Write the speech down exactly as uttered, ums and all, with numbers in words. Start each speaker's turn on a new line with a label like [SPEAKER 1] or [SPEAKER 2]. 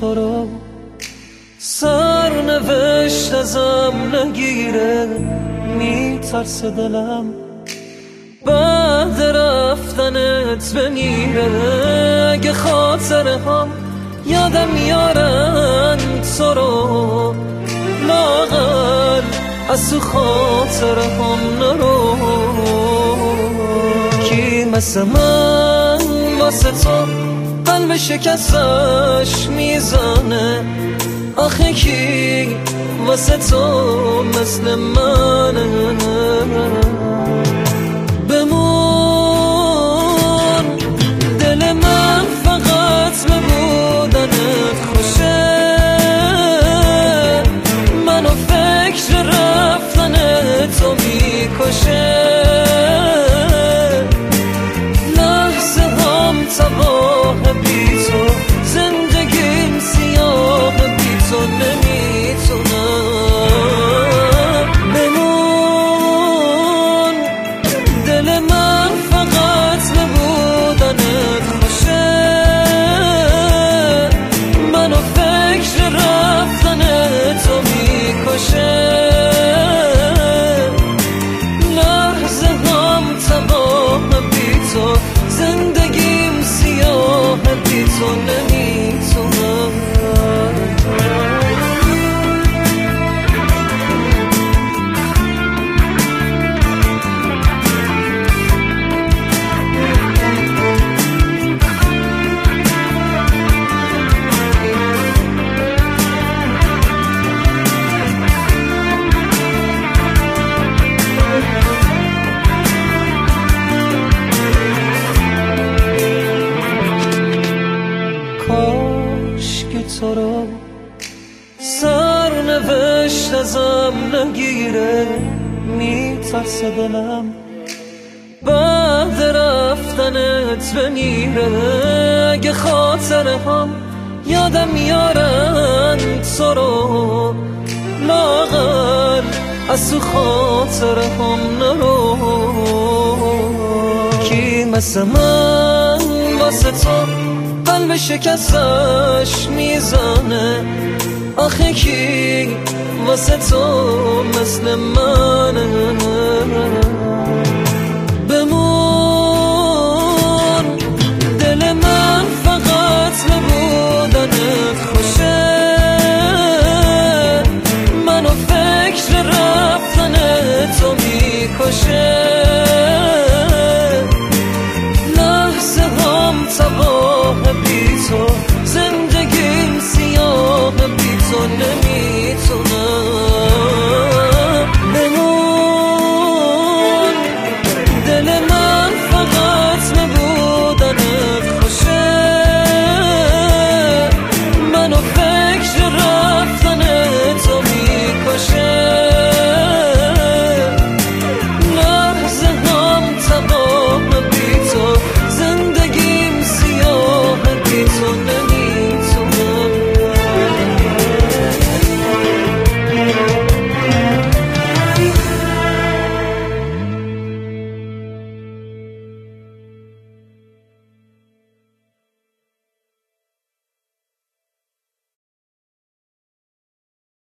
[SPEAKER 1] تو رو سرنوشت ازم نگیره، میترسه دلم بعد رفتنت بمیره. اگه خاطره هم یادم میارن تو رو، لاغر از تو خاطره هم نرو. کی مثل من واسه تو قلب شکستش میزنه؟ آخه کی واسه تو مثل منه؟ بمون دل من فقط به بودنت خوشه، منو فکر رفتن تو میکشه. لحظه هم تباه بی تو، زندگیم سیاه بی تو نمیتونم. بمون دل من فقط به بودنت خوشه، منو فکر رفتن تو میکشه. لحظه هم تباه بی تو، زندگیم سیاه بی تو نمیتونم. کاش که تو رو سرنوشت ازم نگیره، میترسه دلم بعد رفتنت بمیره. اگه خاطره هم یادم میارن تو رو، لاغر از تو خاطره هم نرو. کی مثل من واسه تو قلب شکستش میزنه؟ آخه کی واسه تو مثل منه؟